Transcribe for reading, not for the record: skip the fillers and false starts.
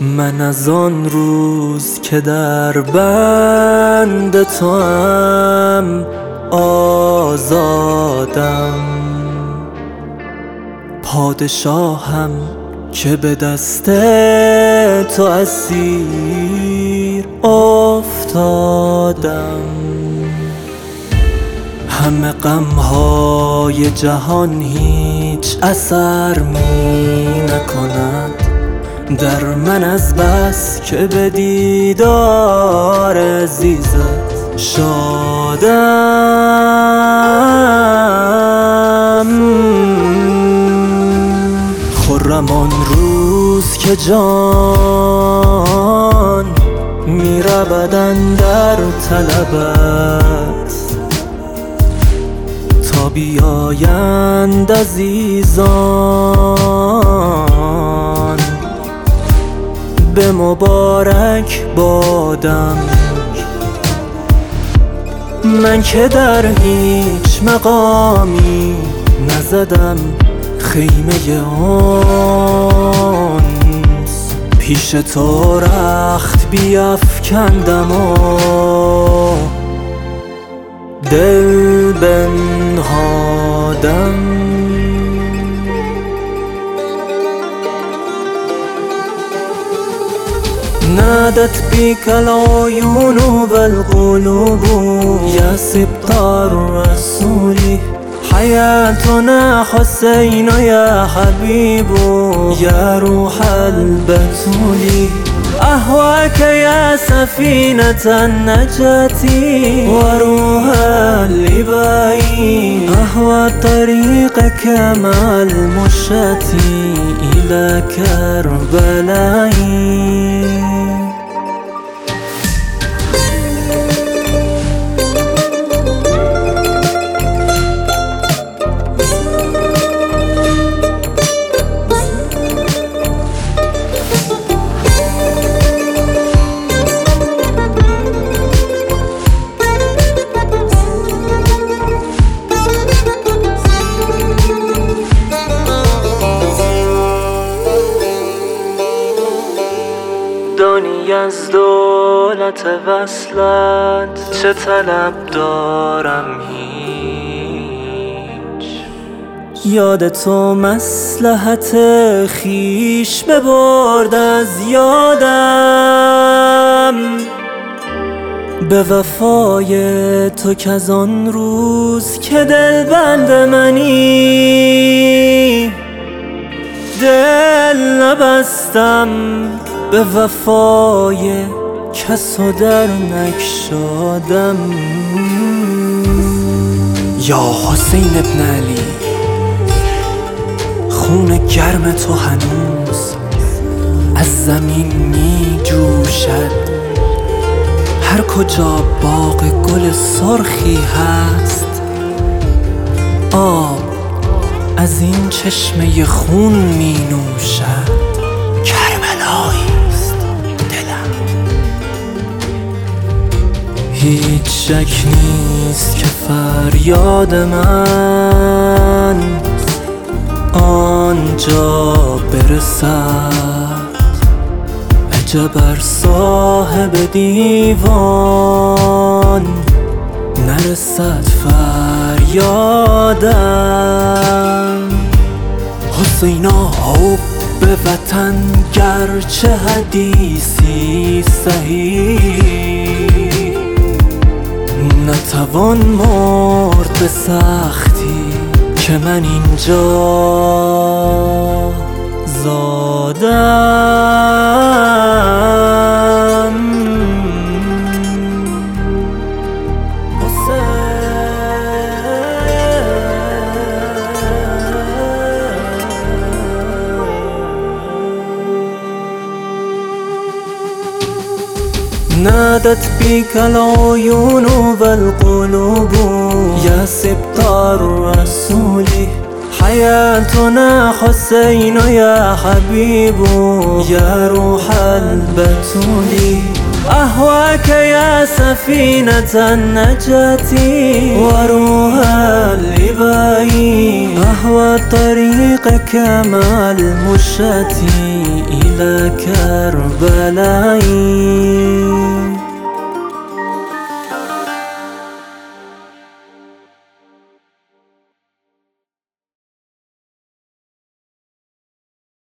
من از آن روز که در بند توام آزادم، پادشاهم که به دست تو اسیر افتادم. همه غمهای جهان هیچ اثر می نکند در من، از بس که به دیدار عزیزت شادم. خرم آن روز که جان می رود اندر طلبت، تا بیایند عزیزان به مبارک بادم. من که در هیچ مقامی نزدم خیمه آنس، پیش تو رخت بیفکندم و دل بنهادم. نادت بك العيون والقلوب يا سبط الرسول، حياتنا حسين يا حبيب يا روح البتول. أهواك يا سفينة النجاة وروح اللباء، أهوى طريقك مع المشاة إلى كربلاء. دانی از دولت وصلت چه طلب دارم هیچ، یاد تو مصلحت خویش ببرد از یادم. به وفای تو کز آن روز که دل بند منی دل نبستم، به وفای کس و در نگشادم. یا حسین ابن علی، خون گرم تو هنوز از زمین می جوشد، هر کجا باغ گل سرخی هست آب از این چشمه خون می نوشد. هیچ شک نیست که فریاد من آنجا برسد، عجب ار صاحب دیوان نرسد فریادم. حسینا حب وطن گرچه حدیثی صحیح، نتوان مرد به سختی که من اینجا زادم. نادت بك العيون والقلوب يا سبط الرسول، حياتنا حسين يا حبيب يا روح البتول. أهواك يا سفينة النجاة وروح اللباء، وهو طريقك مع المشاة إلى كربلاء.